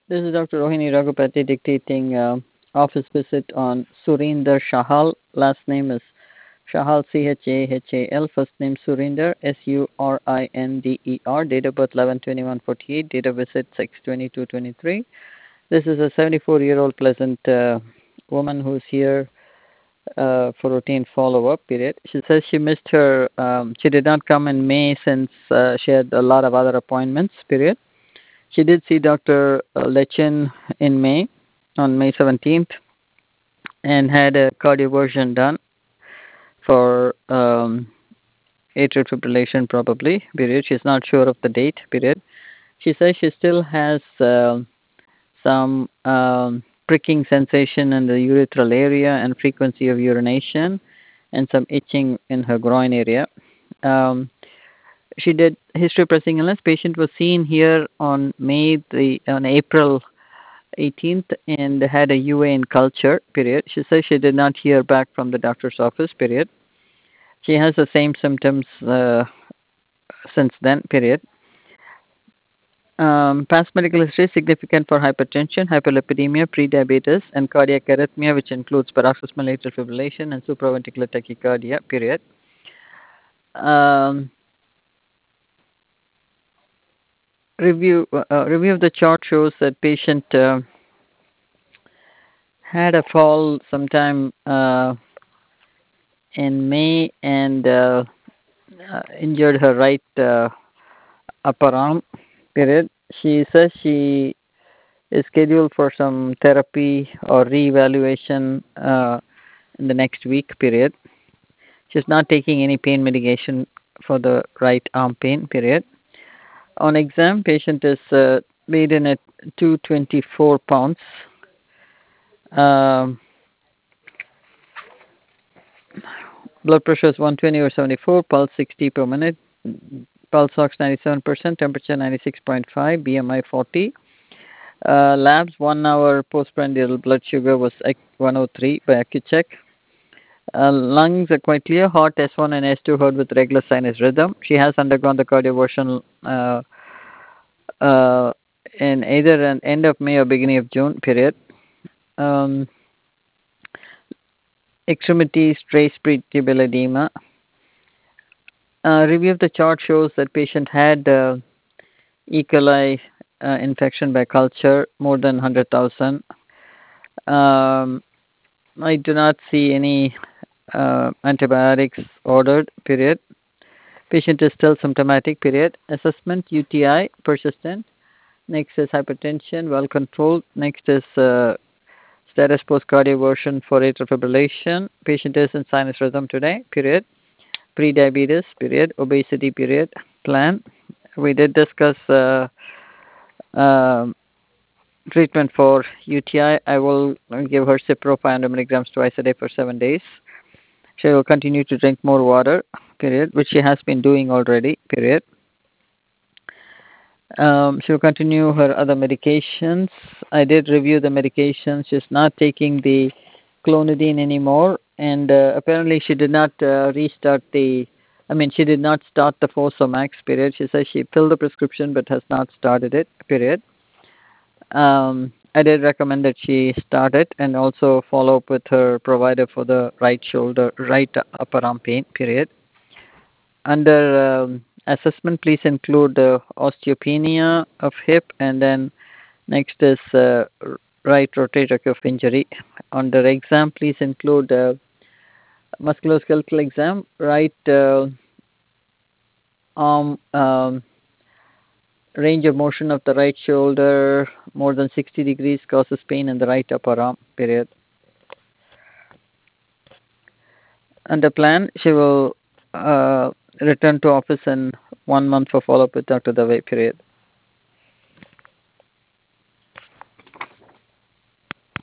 This is Dr. Rohini Raghupati dictating office visit on Surinder Shahal. Last name is Shahal, Chahal. First name Surinder, Surinder. Date of birth 11/21/48. Date of visit 6/22/23. This is a 74-year-old pleasant woman who's here for routine follow-up period. She says she missed her. She did not come in May since she had a lot of other appointments period. She did see Dr. Lechin in May, on May 17th, and had a cardioversion done for atrial fibrillation probably, period. She's not sure of the date, period. She says she still has some pricking sensation in the urethral area and frequency of urination and some itching in her groin area. She did history of pressing illness. Patient was seen here on April 18th and had a UA in culture, period. She says she did not hear back from the doctor's office, period. She has the same symptoms since then, period. Past medical history significant for hypertension, hyperlipidemia, prediabetes, and cardiac arrhythmia, which includes paroxysmal atrial fibrillation and supraventricular tachycardia, period. Review of the chart shows that patient had a fall sometime in May and injured her right upper arm, period. She says she is scheduled for some therapy or reevaluation in the next week, period. She's not taking any pain medication for the right arm pain, period. On exam, patient is weighed in at 224 pounds. Blood pressure is 120/74, pulse 60 per minute, pulse ox 97%, temperature 96.5, BMI 40. Labs 1 hour postprandial blood sugar was 103 by Accu-Check. Lungs are quite clear. Heart S1 and S2 heard with regular sinus rhythm. She has undergone the cardioversion in either an end of May or beginning of June, period. Extremities trace pre-tibial edema. Review of the chart shows that patient had E. coli infection by culture more than 100,000. I do not see any antibiotics ordered, period. Patient is still symptomatic, period. Assessment UTI persistent. Next is hypertension, well controlled. Next is status post cardioversion for atrial fibrillation. Patient is in sinus rhythm today, period. Pre-diabetes, period. Obesity, period. Plan. We did discuss treatment for UTI. I will give her Cipro 500 milligrams twice a day for 7 days. She will continue to drink more water, period, which she has been doing already, period. She will continue her other medications. I did review the medications. She's not taking the clonidine anymore, and apparently she did not she did not start the Fosamax, period. She says she filled the prescription but has not started it, period. I did recommend that she start it and also follow up with her provider for the right shoulder, right upper arm pain, period. Under assessment, please include osteopenia of hip, and then next is right rotator cuff injury. Under exam, please include musculoskeletal exam, right arm range of motion of the right shoulder more than 60 degrees causes pain in the right upper arm, period. Under plan, she will return to office in 1 month for follow-up with Dr. Dave, period.